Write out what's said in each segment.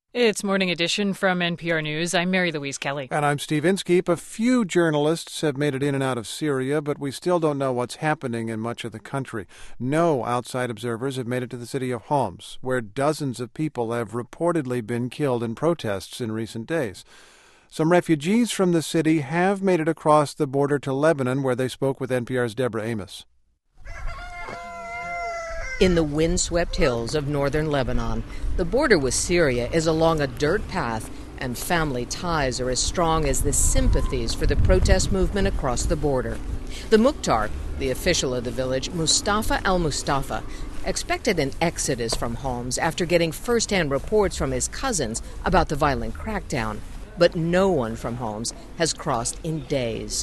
It's Morning Edition from NPR News. I'm Mary Louise Kelly. And I'm Steve Inskeep. A few journalists have made it in and out of Syria, but we still don't know what's happening in much of the country. No outside observers have made it to the city of Homs, where dozens of people have reportedly been killed in protests in recent days. Some refugees from the city have made it across the border to Lebanon, where they spoke with NPR's Deborah Amos. In the windswept hills of northern Lebanon, the border with Syria is along a dirt path, and family ties are as strong as the sympathies for the protest movement across the border. The Mukhtar, the official of the village, Mustafa al-Mustafa, expected an exodus from Homs after getting first-hand reports from his cousins about the violent crackdown. But no one from Homs has crossed in days.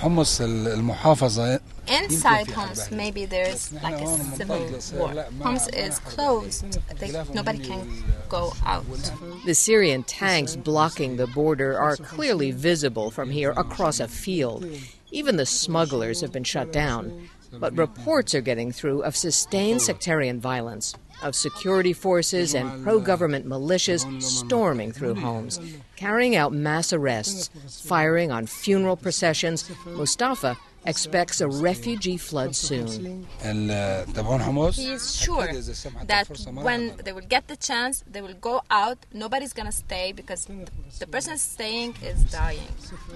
Inside Homs, maybe there's like a civil war. Homs is closed. Nobody can go out. The Syrian tanks blocking the border are clearly visible from here across a field. Even the smugglers have been shut down. But reports are getting through of sustained sectarian violence, of security forces and pro-government militias storming through Homs, carrying out mass arrests, firing on funeral processions. Mustafa expects a refugee flood soon. He's sure that when they will get the chance, they will go out. Nobody's going to stay because the person staying is dying.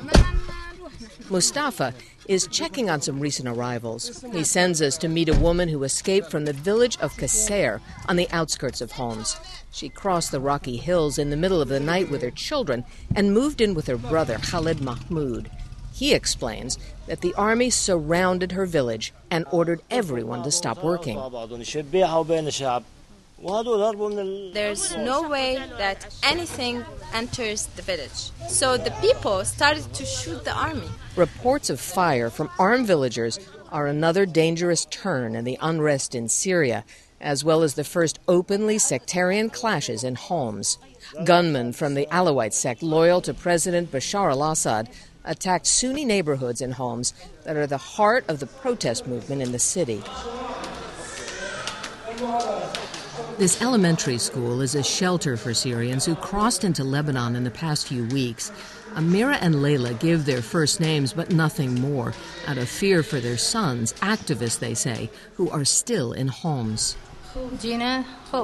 Mustafa is checking on some recent arrivals. He sends us to meet a woman who escaped from the village of Qusayr on the outskirts of Homs. She crossed the rocky hills in the middle of the night with her children and moved in with her brother, Khalid Mahmoud. He explains that the army surrounded her village and ordered everyone to stop working. There's no way that anything enters the village. So the people started to shoot the army. Reports of fire from armed villagers are another dangerous turn in the unrest in Syria, as well as the first openly sectarian clashes in Homs. Gunmen from the Alawite sect loyal to President Bashar al-Assad attacked Sunni neighborhoods in Homs that are the heart of the protest movement in the city. This elementary school is a shelter for Syrians who crossed into Lebanon in the past few weeks. Amira and Layla give their first names, but nothing more, out of fear for their sons, activists, they say, who are still in Homs. They're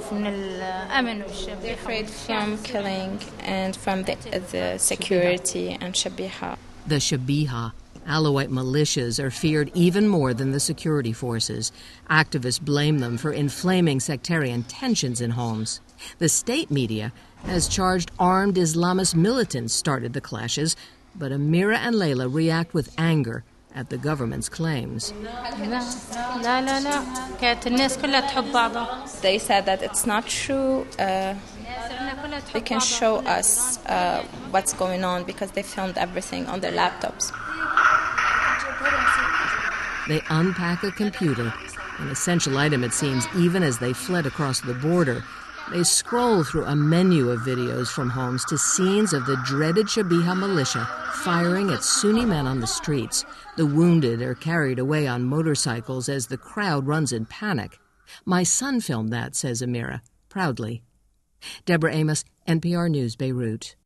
afraid from killing and from the security and Shabiha. The Shabiha, Alawite militias, are feared even more than the security forces. Activists blame them for inflaming sectarian tensions in Homs. The state media has charged armed Islamist militants started the clashes, but Amira and Layla react with anger at the government's claims. They said that it's not true. They can show us what's going on because they filmed everything on their laptops. They unpack a computer, an essential item, it seems, even as they fled across the border. They scroll through a menu of videos from Homs to scenes of the dreaded Shabiha militia firing at Sunni men on the streets. The wounded are carried away on motorcycles as the crowd runs in panic. My son filmed that, says Amira, proudly. Deborah Amos, NPR News, Beirut.